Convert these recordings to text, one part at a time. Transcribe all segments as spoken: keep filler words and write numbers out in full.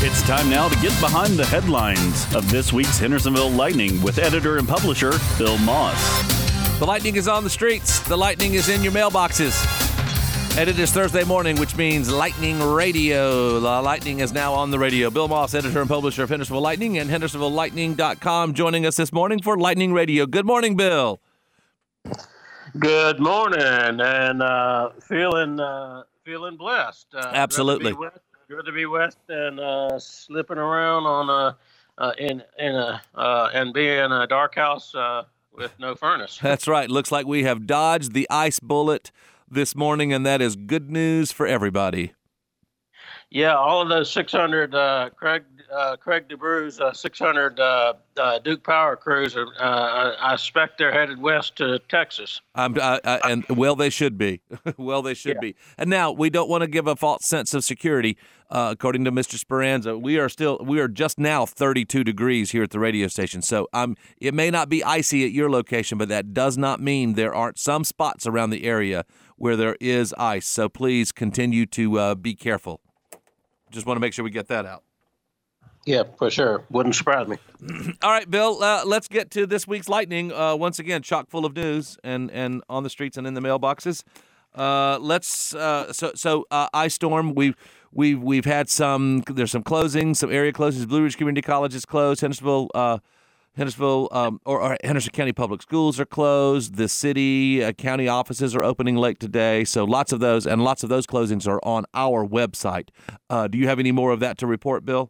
It's time now to get behind the headlines of this week's Hendersonville Lightning with editor and publisher Bill Moss. The Lightning is on the streets. The Lightning is in your mailboxes. And it is Thursday morning, which means Lightning Radio. The Lightning is now on the radio. Bill Moss, editor and publisher of Hendersonville Lightning and Hendersonville Lightning dot com, joining us this morning for Lightning Radio. Good morning, Bill. Good morning, and uh, feeling uh, feeling blessed. Uh, Absolutely. Good to be west and uh, slipping around on a uh, in in a uh, and be in a dark house uh, with no furnace. That's right. Looks like we have dodged the ice bullet this morning, and that is good news for everybody. Yeah, all of those six hundred uh, Craig uh, Craig DeBrue's uh, six hundred uh, uh, Duke Power crews are. Uh, I expect they're headed west to Texas. Um, uh, uh, and well, they should be. well, they should yeah. be. And now we don't want to give a false sense of security. Uh, according to Mister Speranza, we are still we are just now thirty-two degrees here at the radio station. So um, it may not be icy at your location, but that does not mean there aren't some spots around the area where there is ice. So please continue to uh, be careful. Just want to make sure we get that out. Yeah, for sure. Wouldn't surprise me. All right, Bill, uh, let's get to this week's Lightning. Uh, once again, chock full of news and, and on the streets and in the mailboxes. Uh, let's uh, so so uh, Ice Storm. We've we've we've had some. There's some closings, some area closings. Blue Ridge Community College is closed. Hendersonville, uh, Hendersonville, um, or, or Henderson County Public Schools are closed. The city, uh, county offices are opening late today. So lots of those, and lots of those closings are on our website. Uh, do you have any more of that to report, Bill?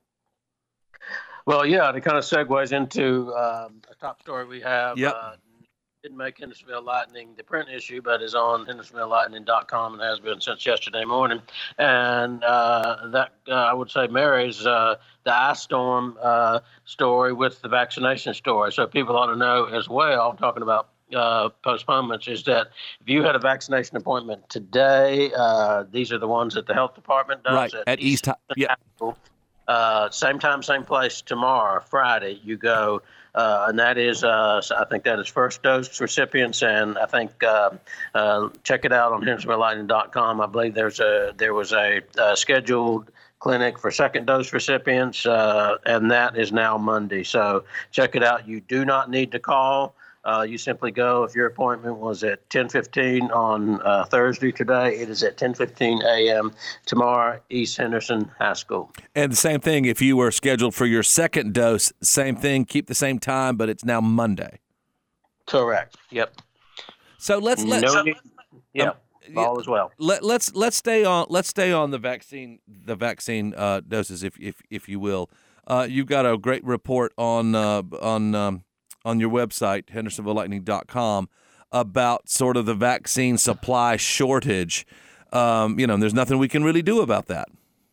Well, yeah, it kind of segues into um, a top story we have. Yep. Uh, didn't make Hendersonville Lightning the print issue, but is on Hendersonville Lightning dot com and has been since yesterday morning. And uh, that, uh, I would say, marries uh, the ice storm uh, story with the vaccination story. So people ought to know as well, talking about uh, postponements, is that if you had a vaccination appointment today, uh, these are the ones that the health department does. Right, at, at East High. Yeah. Uh, same time, same place tomorrow, Friday, you go. Uh, and that is, uh, I think that is first dose recipients. And I think, uh, uh, check it out on Hendersonville Lightning dot com. I believe there's a, there was a, a scheduled clinic for second dose recipients. Uh, and that is now Monday. So check it out. You do not need to call. Uh, you simply go, if your appointment was at ten fifteen on uh, Thursday today, it is at ten fifteen a.m. tomorrow, East Henderson High School. And the same thing, if you were scheduled for your second dose, same thing, keep the same time, but it's now Monday. Correct. Yep. So let's let no, so, yeah, um, all as well. Let, let's let's stay on let's stay on the vaccine the vaccine uh, doses, if if if you will. Uh, you've got a great report on uh, on. Um, on your website, Hendersonville Lightning dot com, about sort of the vaccine supply shortage. Um, you know, and there's nothing we can really do about that.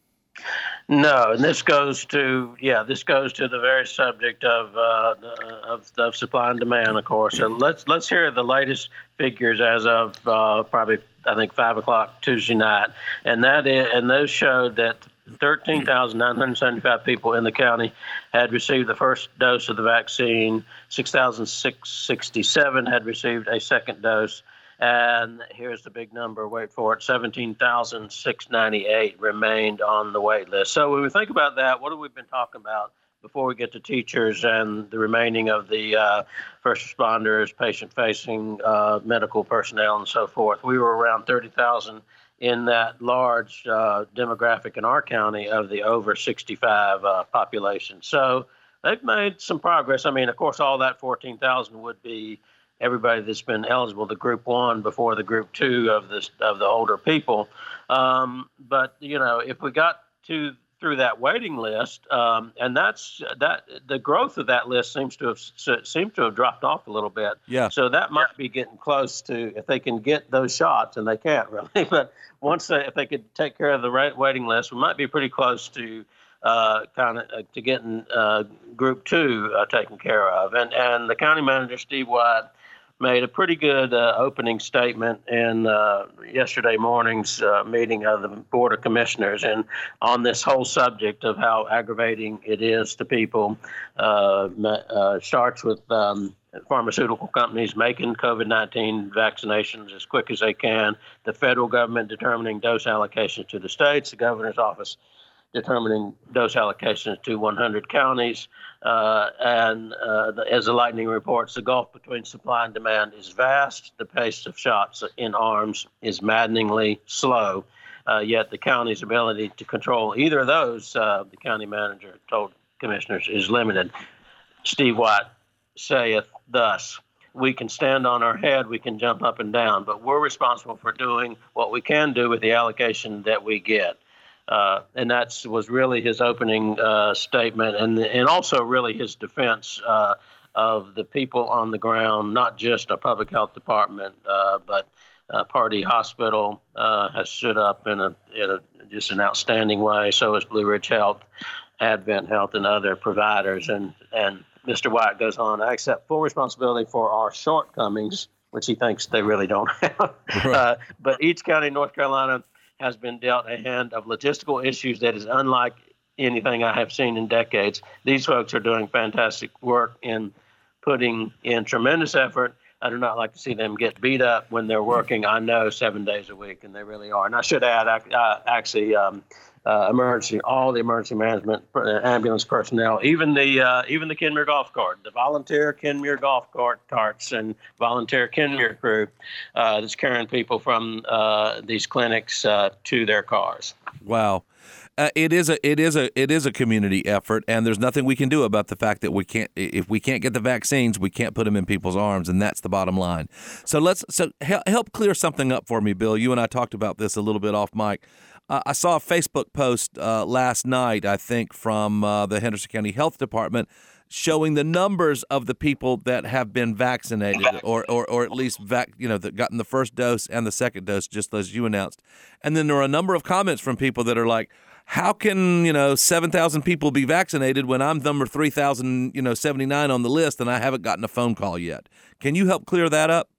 No, and this goes to, yeah, this goes to the very subject of uh, of, of supply and demand, of course. So let's let's hear the latest figures as of uh, probably, I think, five o'clock Tuesday night. And that is, and those showed that thirteen thousand nine hundred seventy-five people in the county had received the first dose of the vaccine. six thousand six hundred sixty-seven had received a second dose. And here's the big number, wait for it, seventeen thousand six hundred ninety-eight remained on the wait list. So when we think about that, what have we been talking about before we get to teachers and the remaining of the uh, first responders, patient-facing uh, medical personnel, and so forth? We were around thirty thousand in that large uh, demographic in our county of the over sixty-five uh, population. So they've made some progress. I mean, of course, all that fourteen thousand would be everybody that's been eligible to group one before the group two of this of the older people. Um, but, you know, if we got to through that waiting list, um, and that's that the growth of that list seems to have seems to have dropped off a little bit. Yeah. So that might be getting close to, if they can get those shots, and they can't really, but once they, if they could take care of the right waiting list, we might be pretty close to uh, kind of uh, to getting uh, group two uh, taken care of. And and the county manager, Steve White, made a pretty good uh, opening statement in uh, yesterday morning's uh, meeting of the Board of Commissioners, and on this whole subject of how aggravating it is to people. Uh, uh, starts with um, pharmaceutical companies making COVID nineteen vaccinations as quick as they can, the federal government determining dose allocations to the states, the governor's office determining dose allocations to one hundred counties. Uh, and uh, the, as the Lightning reports, the gulf between supply and demand is vast. The pace of shots in arms is maddeningly slow. Uh, yet the county's ability to control either of those, uh, the county manager told commissioners, is limited. Steve White saith thus, we can stand on our head, we can jump up and down, but we're responsible for doing what we can do with the allocation that we get. Uh, and that was really his opening uh, statement, and and also really his defense uh, of the people on the ground, not just a public health department, uh, but uh, Pardee Hospital uh, has stood up in a, in a just an outstanding way. So has Blue Ridge Health, Advent Health, and other providers. And and Mister White goes on, I accept full responsibility for our shortcomings, which he thinks they really don't have. Right. Uh, but each county in North Carolina has been dealt a hand of logistical issues that is unlike anything I have seen in decades. These folks are doing fantastic work in putting in tremendous effort. I do not like to see them get beat up when they're working, I know, seven days a week, and they really are. And I should add, uh, actually, um, uh, emergency, all the emergency management, uh, ambulance personnel, even the uh, even the Kenmure Golf Cart, the volunteer Kenmure Golf Cart carts and volunteer Kenmure crew uh, that's carrying people from uh, these clinics uh, to their cars. Wow. Uh, it is a it is a it is a community effort, and there's nothing we can do about the fact that we can't if we can't get the vaccines, we can't put them in people's arms, and that's the bottom line. So let's so help, help clear something up for me, Bill. You and I talked about this a little bit off mic. Uh, I saw a Facebook post uh, last night, I think, from uh, the Henderson County Health Department, showing the numbers of the people that have been vaccinated, or or, or at least vac, you know, that gotten the first dose and the second dose, just as you announced. And then there are a number of comments from people that are like, how can, you know, seven thousand people be vaccinated when I'm number three thousand, you know, seventy-nine on the list and I haven't gotten a phone call yet? Can you help clear that up?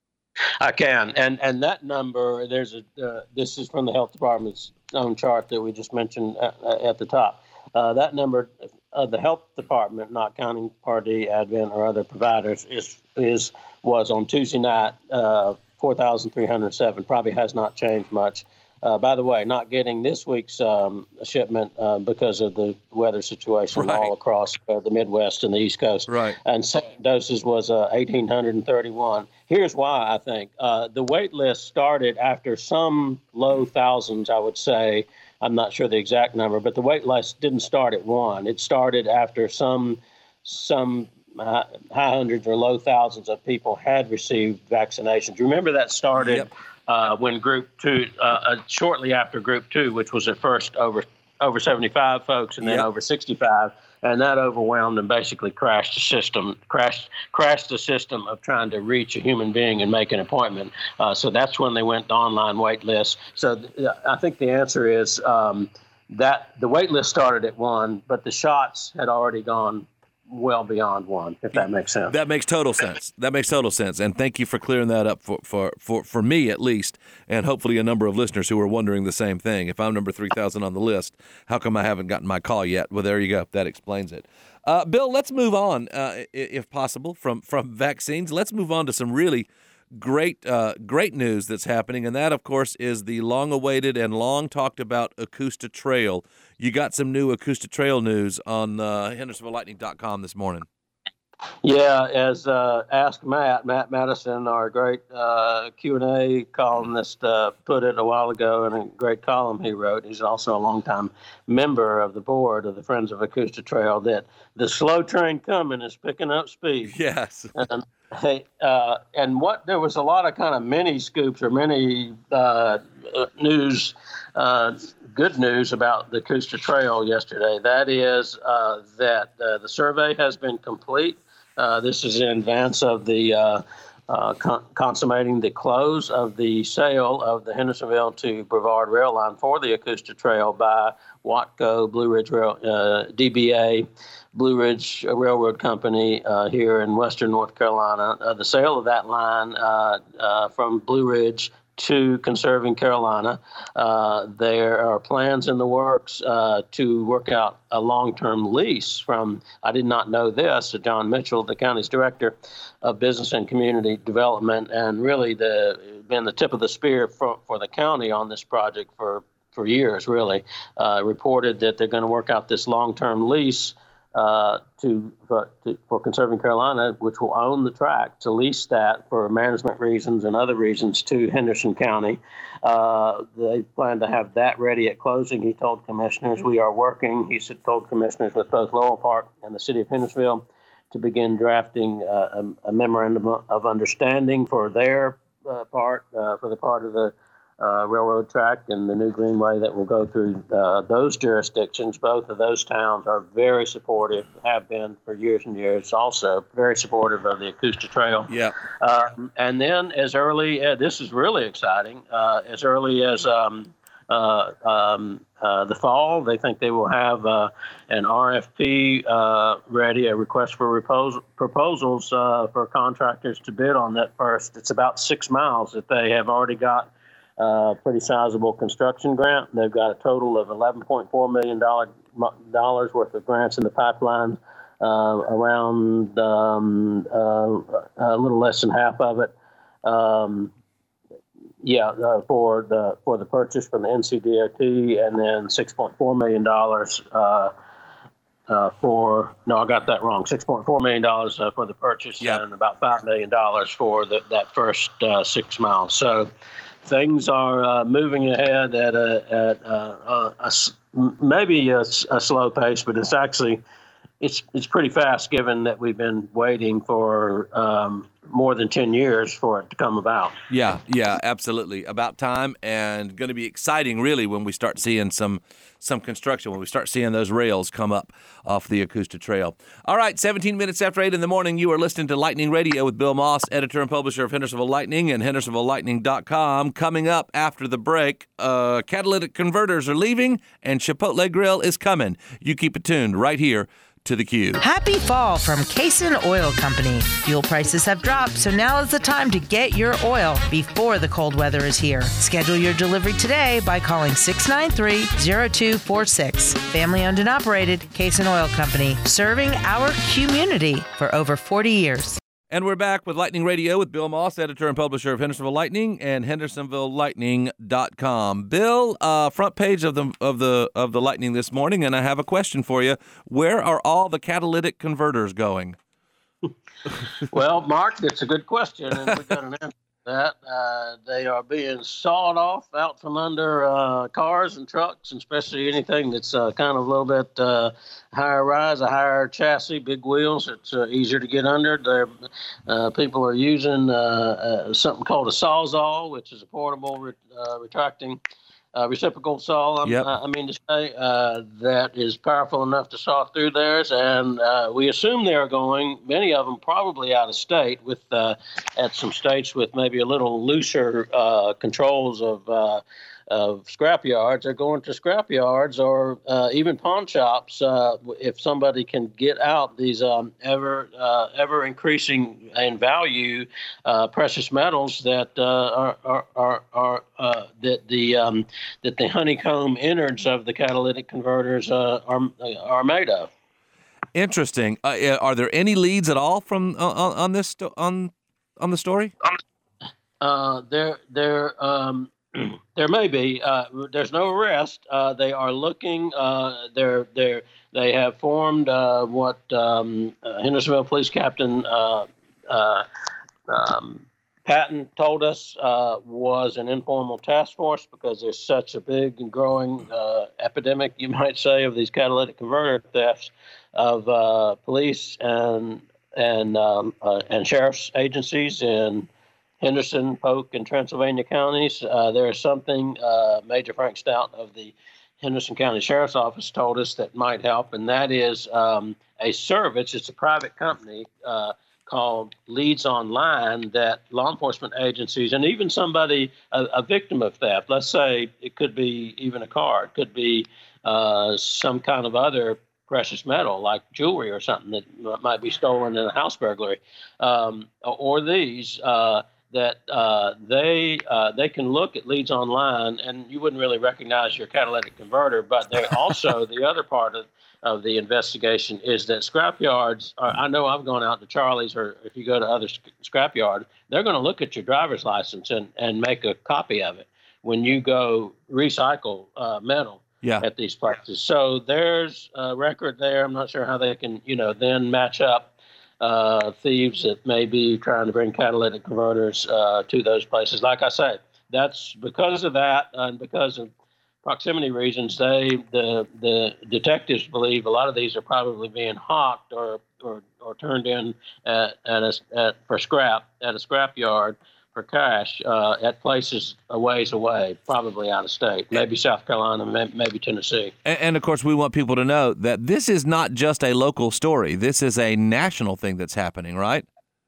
I can. And and that number, there's a, uh, this is from the health department's own chart that we just mentioned at, at the top. Uh, that number of the health department, not counting Pardee, Advent, or other providers, is is was on Tuesday night, uh, four thousand three hundred seven. Probably has not changed much. Uh, by the way, not getting this week's um, shipment uh, because of the weather situation right. all across uh, the Midwest and the East Coast. Right. And second doses was uh, one thousand eight hundred thirty-one. Here's why, I think. Uh, the wait list started after some low thousands, I would say. I'm not sure the exact number, but the wait list didn't start at one. It started after some some high hundreds or low thousands of people had received vaccinations. Remember that started yep. uh, when Group Two, uh, uh, shortly after Group Two, which was at first over over seventy-five folks and then yep. over sixty-five, and that overwhelmed and basically crashed the system, crashed crashed the system of trying to reach a human being and make an appointment. Uh, so that's when they went to online wait lists. So th- I think the answer is um, that the wait list started at one, but the shots had already gone well beyond one, if that makes sense. That makes total sense. That makes total sense. And thank you for clearing that up for, for, for, for me at least, and hopefully a number of listeners who are wondering the same thing. If I'm number three thousand on the list, how come I haven't gotten my call yet? Well, there you go. That explains it. Uh, Bill, let's move on, uh, if possible, from, from vaccines. Let's move on to some really great uh, great news that's happening, and that, of course, is the long-awaited and long-talked-about Acoosta Trail. You got some new Acoosta Trail news on uh, Hendersonville Lightning dot com this morning. Yeah, as uh, Ask Matt, Matt Madison, our great uh, Q and A columnist, uh, put it a while ago in a great column he wrote. He's also a longtime member of the board of the Friends of Acoosta Trail, that the slow train coming is picking up speed. Yes. And, hey, uh, and what there was a lot of kind of mini scoops or mini uh, news, uh, good news about the Acoosta Trail yesterday. That is uh, that uh, the survey has been complete. Uh, this is in advance of the uh, uh, con- consummating the close of the sale of the Hendersonville to Brevard rail line for the Acoosta Trail by Watco, Blue Ridge Rail, uh, D B A, Blue Ridge Railroad Company uh, here in western North Carolina. Uh, the sale of that line uh, uh, from Blue Ridge to Conserving Carolina. Uh, there are plans in the works uh, to work out a long-term lease from, I did not know this, John Mitchell, the county's director of business and community development, and really the been the tip of the spear for, for the county on this project for for years, really, uh, reported that they're going to work out this long-term lease uh, to, for, to for Conserving Carolina, which will own the track, to lease that for management reasons and other reasons to Henderson County. Uh, they plan to have that ready at closing. He told commissioners, we are working, he said, told commissioners with both Laurel Park and the city of Hendersonville to begin drafting uh, a, a memorandum of understanding for their uh, part, uh, for the part of the Uh, railroad track and the new greenway that will go through uh, those jurisdictions. Both of those towns are very supportive, have been for years and years, also very supportive of the Augusta Trail. Yeah. Um, and then as early, uh, this is really exciting, uh, as early as um, uh, um, uh, the fall, they think they will have uh, an R F P uh, ready, a request for repos- proposals uh, for contractors to bid on that first. It's about six miles that they have already got Uh, pretty sizable construction grant. They've got a total of eleven point four million dollars worth of grants in the pipeline, uh, around um, uh, a little less than half of it. Um, yeah, uh, for the for the purchase from the N C D O T, and then six point four million dollars uh, uh, for, no, I got that wrong, six point four million dollars uh, for the purchase, yep. and about five million dollars for the, that first uh, six miles. So things are uh, moving ahead at a at a, a, a maybe a, a slow pace, but it's actually it's it's pretty fast, given that we've been waiting for um, more than ten years for it to come about. Yeah, yeah, absolutely. About time, and going to be exciting, really, when we start seeing some some construction, when we start seeing those rails come up off the Augusta Trail. All right, seventeen minutes after eight in the morning, you are listening to Lightning Radio with Bill Moss, editor and publisher of Hendersonville Lightning and Hendersonville Lightning dot com. Coming up after the break, uh, catalytic converters are leaving, and Chipotle Grill is coming. You keep it tuned right here to the Cube. Happy fall from Cason Oil Company. Fuel prices have dropped, so now is the time to get your oil before the cold weather is here. Schedule your delivery today by calling six nine three, zero two four six. Family owned and operated, Cason Oil Company, serving our community for over forty years. And we're back with Lightning Radio with Bill Moss, editor and publisher of Hendersonville Lightning and Hendersonville Lightning dot com. Bill, uh, front page of the of the of the Lightning this morning, and I have a question for you. Where are all the catalytic converters going? Well, Mark, that's a good question, and we've got an answer to that. Uh, they are being sawed off out from under uh, cars and trucks, and especially anything that's uh, kind of a little bit uh, higher rise, a higher chassis, big wheels. It's uh, easier to get under. They're, uh, people are using uh, uh, something called a Sawzall, which is a portable re- uh, retracting uh, reciprocal saw. Yep. I, I mean to say uh, that is powerful enough to saw through theirs, and uh, we assume they are going. Many of them probably out of state, with uh, at some states with maybe a little looser uh, controls of. Uh, of scrap yards. They're going to scrap yards or uh, even pawn shops uh, if somebody can get out these um, ever uh, ever increasing in value uh, precious metals that uh, are are are, are uh, that the um, that the honeycomb innards of the catalytic converters uh, are are made of. Interesting. Uh, are there any leads at all from uh, on, on this sto- on on the story? Uh, there there. Um, There may be. Uh, there's no arrest. Uh, they are looking. Uh, they're they're they have formed uh, what um, uh, Hendersonville Police Captain uh, uh, um, Patton told us uh, was an informal task force, because there's such a big and growing uh, epidemic, you might say, of these catalytic converter thefts of uh, police and and um, uh, and sheriff's agencies in Henderson, Polk, and Transylvania counties. Uh, there is something uh, Major Frank Stout of the Henderson County Sheriff's Office told us that might help, and that is um, a service. It's a private company uh, called Leads Online that law enforcement agencies and even somebody, a, a victim of theft, let's say it could be even a car, it could be uh, some kind of other precious metal like jewelry or something that might be stolen in a house burglary, um, or these, uh, that uh, they uh, they can look at Leads Online, and you wouldn't really recognize your catalytic converter. But they also, the other part of, of the investigation is that scrap yards are, I know I've gone out to Charlie's, or if you go to other scrap yards, they're going to look at your driver's license and, and make a copy of it. when you go recycle uh, metal Yeah. at these places. So there's a record there. I'm not sure how they can, you know, then match up uh, thieves that may be trying to bring catalytic converters uh, to those places. Like I say, that's because of that and because of proximity reasons. They the the detectives believe a lot of these are probably being hawked or or, or turned in at, at, a, at for scrap at a scrap yard for cash uh, at places a ways away, probably out of state, maybe South Carolina, maybe Tennessee. And, and of course, we want people to know that this is not just a local story. This is a national thing that's happening, right?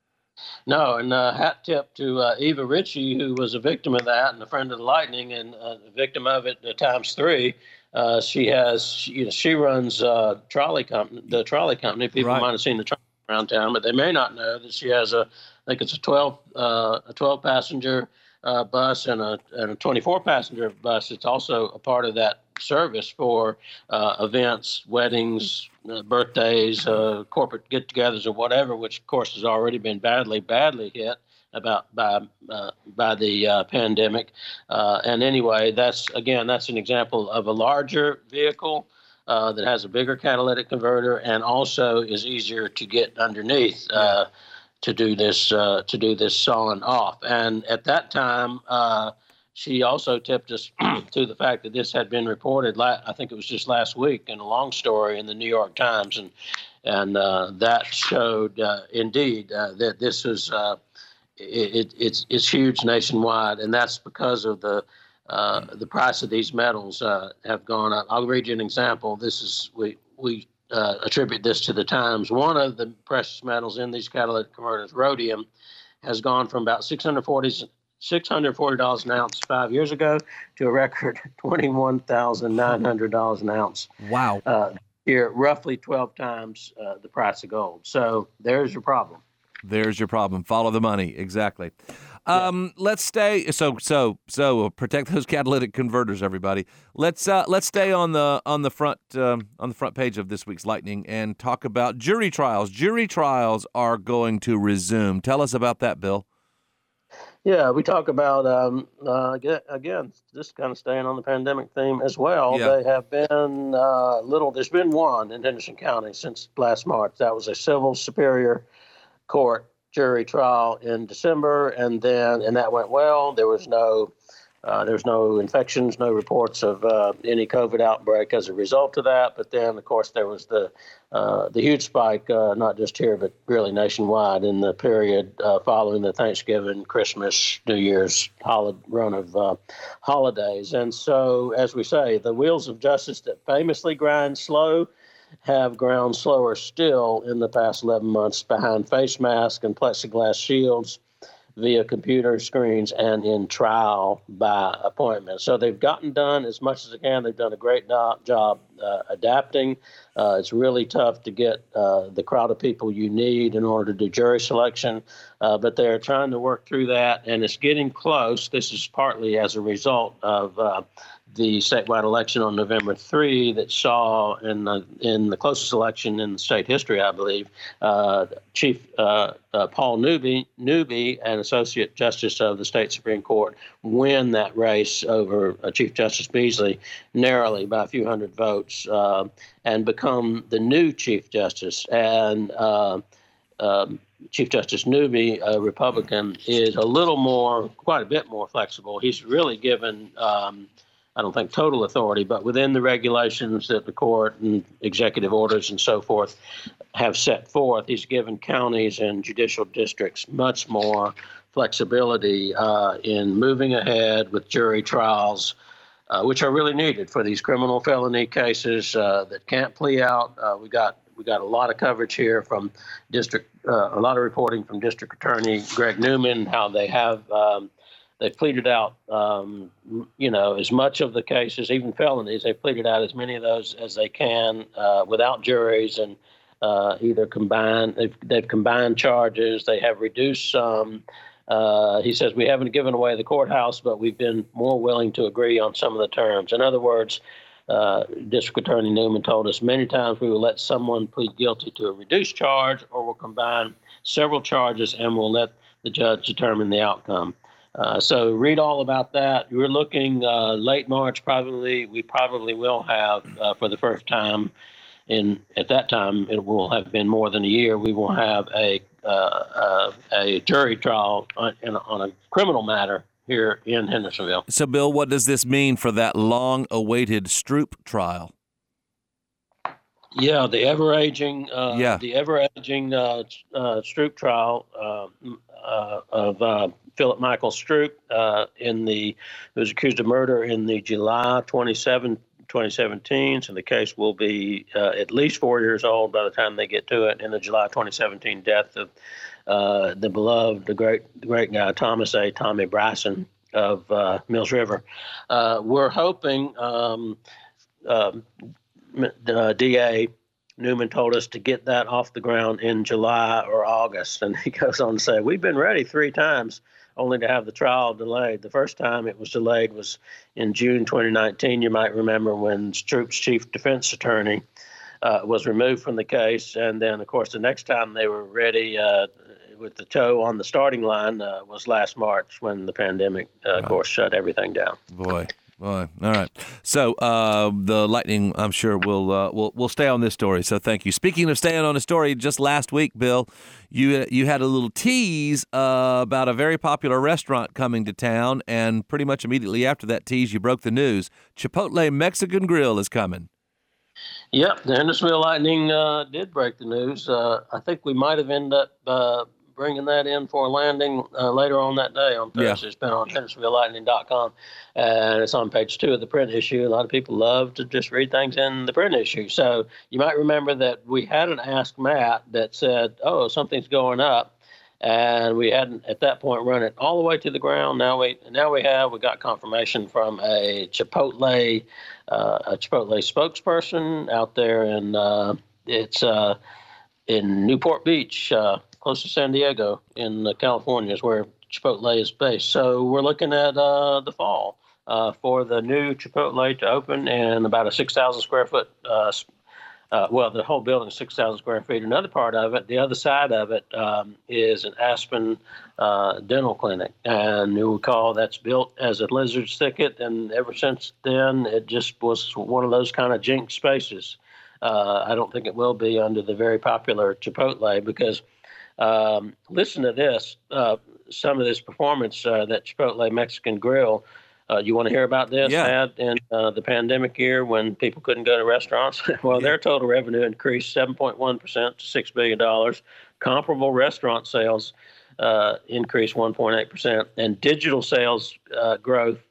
No, and uh, hat tip to uh, Eva Ritchie, who was a victim of that and a friend of the Lightning and uh, a victim of it uh, times three. Uh, she has, she, you know, she runs uh, trolley company, the trolley company. People Right. might have seen the trolley around town, but they may not know that she has a, I think it's a twelve, uh, a twelve passenger uh, bus and a and a twenty-four passenger bus. It's also a part of that service for uh, events, weddings, uh, birthdays, uh, corporate get-togethers, or whatever. Which, of course, has already been badly, badly hit about by uh, by the uh, pandemic. Uh, and anyway, that's again, that's an example of a larger vehicle uh, that has a bigger catalytic converter and also is easier to get underneath. Uh, to do this uh, to do this sawing off. And at that time, uh, she also tipped us to the fact that this had been reported, la- I think it was just last week, in a long story in the New York Times. And and uh, that showed, uh, indeed, uh, that this was, uh, it, it, it's, it's huge nationwide. And that's because of the uh, the price of these metals uh, have gone up. I'll read you an example. This is, we, we Uh, attribute this to the Times. One of the precious metals in these catalytic converters, rhodium, has gone from about six hundred forty dollars an ounce five years ago to a record twenty-one thousand nine hundred dollars an ounce. Wow. Uh, here, roughly twelve times uh, the price of gold. So there's your problem. There's your problem. Follow the money. Exactly. Um, yeah. Let's stay. So, so, so protect those catalytic converters, everybody. Let's uh, let's stay on the on the front um, on the front page of this week's Lightning and talk about jury trials. Jury trials are going to resume. Tell us about that, Bill. Yeah, we talk about um, uh, again, just kind of staying on the pandemic theme as well. Yeah. They have been uh, little. There's been one in Henderson County since last March. That was a civil superior court jury trial in December, and then and that went well. There was no uh, there was no infections, no reports of uh, any COVID outbreak as a result of that. But then, of course, there was the uh, the huge spike, uh, not just here but really nationwide, in the period uh, following the Thanksgiving, Christmas, New Year's holiday, run of uh, holidays. And so, as we say, the wheels of justice that famously grind slow have ground slower still in the past eleven months behind face masks and plexiglass shields, via computer screens, and in trial by appointment. So they've gotten done as much as they can. They've done a great do- job uh, adapting. Uh, it's really tough to get uh, the crowd of people you need in order to do jury selection, uh, but they're trying to work through that, and it's getting close. This is partly as a result of uh, the statewide election on November third that saw in the in the closest election in state history, I believe, uh, Chief uh, uh, Paul Newby, Newby, an Associate Justice of the State Supreme Court, win that race over uh, Chief Justice Beasley narrowly by a few hundred votes uh, and become the new Chief Justice. And uh, um, Chief Justice Newby, a Republican, is a little more, quite a bit more flexible. He's really given um, I don't think total authority, but within the regulations that the court and executive orders and so forth have set forth, he's given counties and judicial districts much more flexibility uh, in moving ahead with jury trials, uh, which are really needed for these criminal felony cases uh, that can't plea out. Uh, we got we got a lot of coverage here from district, uh, a lot of reporting from District Attorney Greg Newman, how they have. Um, They've pleaded out, um, you know, as much of the cases, even felonies, they've pleaded out as many of those as they can uh, without juries and uh, either combined, they've, they've combined charges, they have reduced some. Uh, he says, we haven't given away the courthouse, but we've been more willing to agree on some of the terms. In other words, uh, District Attorney Newman told us many times we will let someone plead guilty to a reduced charge, or we'll combine several charges and we'll let the judge determine the outcome. Uh, so read all about that. We're looking uh, late March. Probably we probably will have uh, for the first time. In at that time, it will have been more than a year. We will have a uh, uh, a jury trial on, in, on a criminal matter here in Hendersonville. So, Bill, what does this mean for that long-awaited Stroop trial? Yeah, the ever-aging, uh, Yeah. the ever-aging uh, uh, Stroop trial uh, uh, of uh, Philip Michael Stroop uh, in the who was accused of murder in the July twenty-seventh, twenty seventeen. So the case will be uh, at least four years old by the time they get to it. In the July twenty seventeen death of uh, the beloved, the great, the great guy Thomas A. Tommy Bryson of uh, Mills River. Uh, we're hoping. Um, um, Uh, D A Newman told us to get that off the ground in July or August. And he goes on to say, we've been ready three times only to have the trial delayed. The first time it was delayed was in June twenty nineteen. You might remember when Stroop's chief defense attorney uh, was removed from the case. And then, of course, the next time they were ready uh, with the toe on the starting line uh, was last March when the pandemic, uh, of course, shut everything down. Boy. Boy. All right. So uh, the Lightning, I'm sure, will uh, will will stay on this story. So thank you. Speaking of staying on a story, just last week, Bill, you you had a little tease uh, about a very popular restaurant coming to town, and pretty much immediately after that tease, you broke the news. Chipotle Mexican Grill is coming. Yep, the Hendersonville Lightning uh, did break the news. Uh, I think we might have ended up uh, bringing that in for a landing uh, later on that day on Thursday. Yeah. It's been on Hendersonville Lightning dot com, and it's on page two of the print issue. A lot of people love to just read things in the print issue. So you might remember that we hadn't asked Matt that said, oh, something's going up, and we hadn't at that point run it all the way to the ground. Now we now we have. We got confirmation from a Chipotle, uh, a Chipotle spokesperson out there, and uh, it's uh, in Newport Beach, uh, close to San Diego in uh, California is where Chipotle is based. So we're looking at uh, the fall uh, for the new Chipotle to open, and about a six thousand square foot, uh, uh, well, the whole building is six thousand square feet. Another part of it, the other side of it, um, is an Aspen uh, dental clinic. And you recall that's built as a lizard's thicket, and ever since then, it just was one of those kind of jinx spaces. Uh, I don't think it will be under the very popular Chipotle because Um, listen to this, uh, some of this performance uh, that Chipotle Mexican Grill, uh, you want to hear about this, yeah. had in uh, the pandemic year when people couldn't go to restaurants? Well, yeah. Their total revenue increased seven point one percent to six billion dollars. Comparable restaurant sales uh, increased one point eight percent, and digital sales uh, growth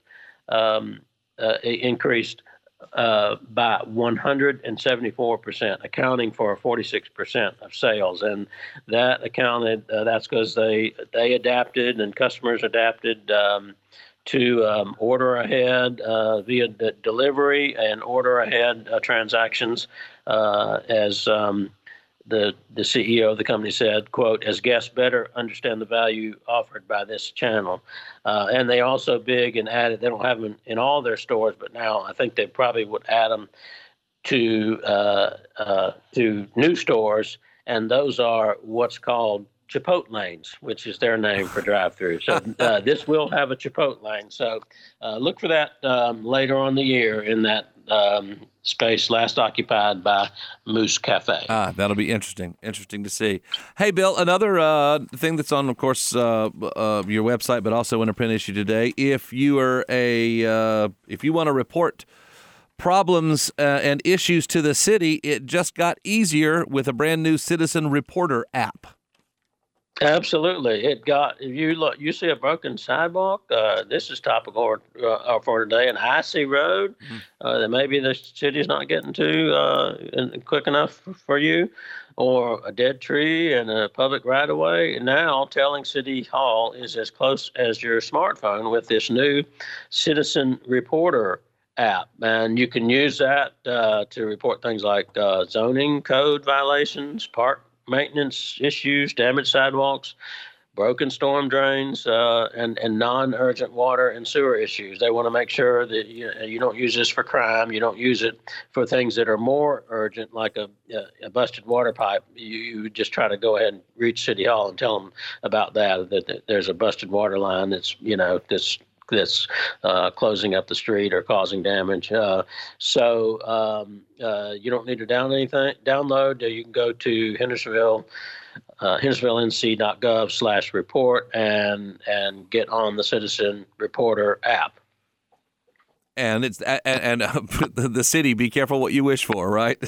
um, uh, increased Uh, by one hundred seventy-four percent, accounting for forty-six percent of sales. And that accounted, uh, that's because they they adapted and customers adapted um, to um, order ahead uh, via the delivery and order ahead uh, transactions uh, as um, the the C E O of the company said, quote, as guests better understand the value offered by this channel. Uh, and they also big and added, they don't have them in, in all their stores, but now I think they probably would add them to uh, uh, to new stores. And those are what's called Chipotlanes, which is their name for drive-through. So uh, this will have a Chipotlane. So uh, look for that um, later on the year in that um, space last occupied by Moose Cafe. Ah, that'll be interesting. Interesting to see. Hey, Bill, another uh, thing that's on, of course, uh, uh, your website, but also in a print issue today. If you are a, uh, if you want to report problems uh, and issues to the city, it just got easier with a brand new Citizen Reporter app. Absolutely. It got, if you look, you see a broken sidewalk, uh, this is topical uh, for today, an icy road mm-hmm. uh, that maybe the city's not getting to uh, quick enough for you, or a dead tree and a public right of way. Now telling City Hall is as close as your smartphone with this new Citizen Reporter app. And you can use that uh, to report things like uh, zoning code violations, park maintenance issues, damaged sidewalks, broken storm drains, uh, and, and non-urgent water and sewer issues. They want to make sure that you, you don't use this for crime. You don't use it for things that are more urgent, like a, a busted water pipe. You, you just try to go ahead and reach City Hall and tell them about that, that, that there's a busted water line that's, you know, that's that's uh, closing up the street or causing damage. Uh, so um, uh, you don't need to down anything, download. You can go to Hendersonville, uh, hendersonville n c dot gov slash report and and get on the Citizen Reporter app. And it's and, and uh, the city, be careful what you wish for, right?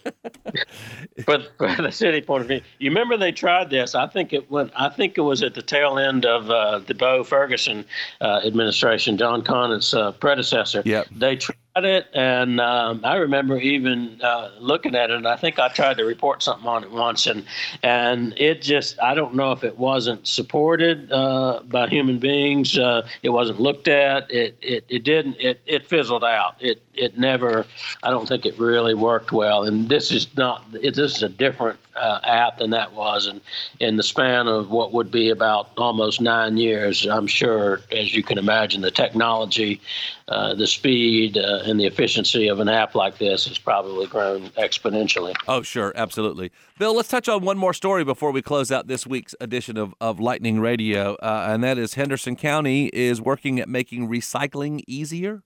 But for the city point of view, you remember they tried this. I think it went. I think it was at the tail end of uh, the Bo Ferguson uh, administration, John Conant's uh, predecessor. Yep. They tried it, and um, I remember even uh, looking at it. And I think I tried to report something on it once, and and it just I don't know if it wasn't supported uh, by human beings. Uh, it wasn't looked at. It it it didn't. It it fizzled out. It it never. I don't think it really worked well. And this is not. It, this is a different uh, app than that was, and in the span of what would be about almost nine years, I'm sure, as you can imagine, the technology, uh, the speed, uh, and the efficiency of an app like this has probably grown exponentially. Oh, sure, absolutely. Bill, let's touch on one more story before we close out this week's edition of, of Lightning Radio, uh, and that is Henderson County is working at making recycling easier.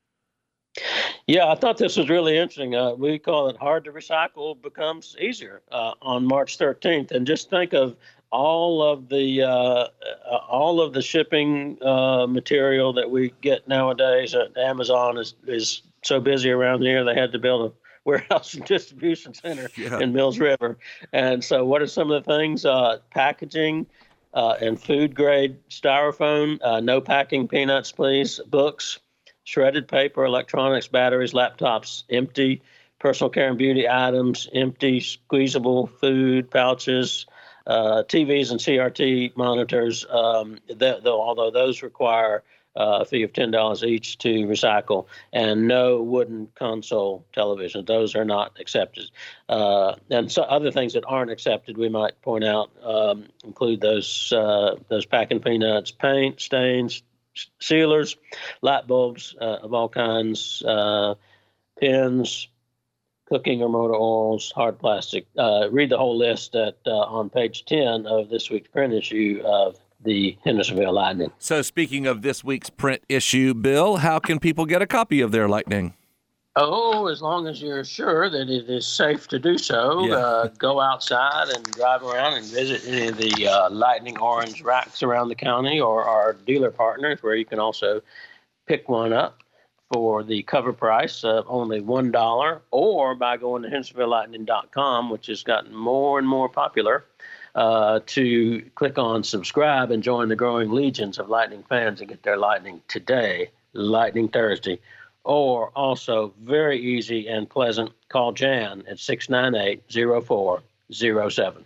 Yeah, I thought this was really interesting. Uh, we call it Hard to Recycle Becomes Easier uh, on March thirteenth. And just think of all of the uh, all of the shipping uh, material that we get nowadays. Uh, Amazon is, is so busy around here, they had to build a warehouse and distribution center yeah. in Mills River. And so what are some of the things? Uh, packaging uh, and food grade styrofoam, uh, no packing peanuts, please, books, shredded paper, electronics, batteries, laptops, empty, personal care and beauty items, empty, squeezable food pouches, uh, T Vs and C R T monitors, um, th- though, although those require uh, a fee of ten dollars each to recycle, and no wooden console televisions. Those are not accepted. Uh, and so other things that aren't accepted, we might point out, um, include those uh, those packing peanuts, paint, stains, sealers, light bulbs uh, of all kinds, uh, pens, cooking or motor oils, hard plastic. Uh, read the whole list at uh, on page ten of this week's print issue of the Hendersonville Lightning. So speaking of this week's print issue, Bill, how can people get a copy of their Lightning? Oh, as long as you're sure that it is safe to do so, yeah. uh, go outside and drive around and visit any of the uh, Lightning Orange racks around the county or our dealer partners, where you can also pick one up for the cover price of only one dollar, or by going to hendersonville lightning dot com, which has gotten more and more popular, uh, to click on subscribe and join the growing legions of Lightning fans and get their Lightning today, Lightning Thursday. Or also, very easy and pleasant, call Jan at six nine eight, zero four zero seven.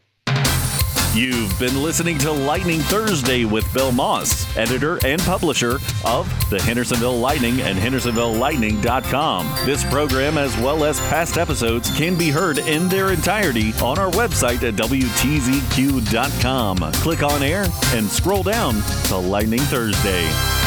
You've been listening to Lightning Thursday with Bill Moss, editor and publisher of the Hendersonville Lightning and hendersonville lightning dot com. This program, as well as past episodes, can be heard in their entirety on our website at w t z q dot com. Click on air and scroll down to Lightning Thursday.